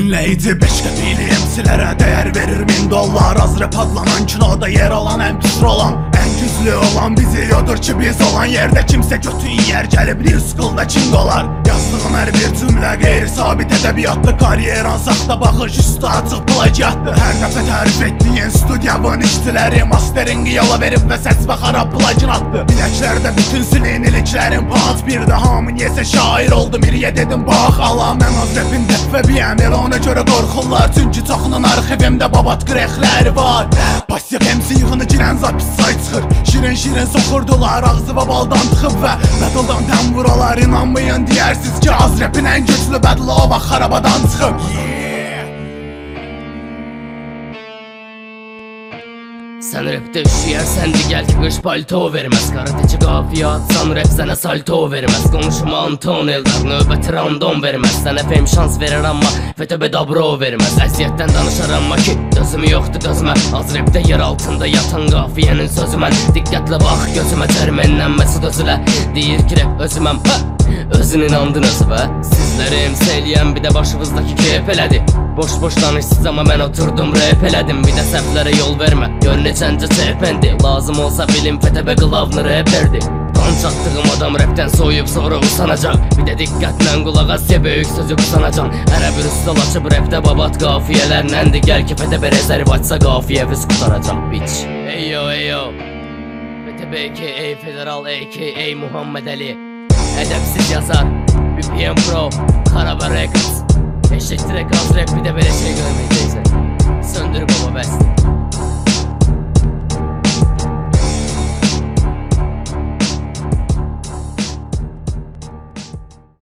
Dinleyici 5 qəpikli MC'lərə dəyər verir 1000 dollar. Az rap adlanan kinoda yer alan, ən pis olan, ən güclü olan bizi yodur ki, biz olan yerdə kimsə götün yer gəlib New School'da king olar. Yazdığım hər bir cümlə qeyri-sabit ədəbiyyatlı, karyeran saxta baxış üstü açıq plagiatlı. Hər dəfə tərif etdiyin studiyanın işçiləri masteringi yola verib və səs və xarab plaginatlı. Biləklərdə bütün siliniliklərin pat, bir də hamı niyəsə şair oldu. Miriyə dedim bax ala, mən az rapin dəf və biyəm, elə ona görə qorxurlar, çünki çoxunun arxivimdə babat qrexləri var. Pasiyak MC yığını girən zapis say çıxır, şirin soxurdular, ağzı və baldan tıxıb və battle'dan təm vuralar. İnanmayın deyərsiz ki, az rapin ən güclü battle o vaxt xarabadan çıxıb. Sən rapdə üşüyərsən de gəl ki qış palto verməz. Karateci qafiyə atsan rap sənə salto verməz. Qonuşma Anton Eldar növbəti random verməz. Sənə fem şans verir amma FTB dobro verməz. Əziyyətdən danışar amma ki dözümü yoxdur dözmə. Az rapdə yer altında yatan qafiyənin sözü mən. Diqqətlə bax gözümə tərmənlənməsi dözülə. Deyir ki rap özüməm özün inandınız və sizləri emsə eləyən bir də başınızdakı keyf elədi. Boş danışsız amma mən oturdum rap elədim. Bir də səhvlərə yol vermə, gör necəncə çərpəndi. Lazım olsa bilim FTB qılavını rəperdi. Qan çatdığım adam rapdən soyub sonra usanacaq. Bir də diqqətlə qulaq as ya böyük sözü qısanacaq. Ərə bir üstəl açıb rapdə babat qafiyələrinəndir. Gəl ki FTB rezerv açsa qafiyəviz qutaracaq bitch. Eyo FTB a.k.a. Federal a.k.a. Muhammed Ali. Ədəbsiz yazar BPM Pro Xaraba Records. Eşitdirək az rap bir də belə şey görməyəcəksən. Söndür baba bəsdir.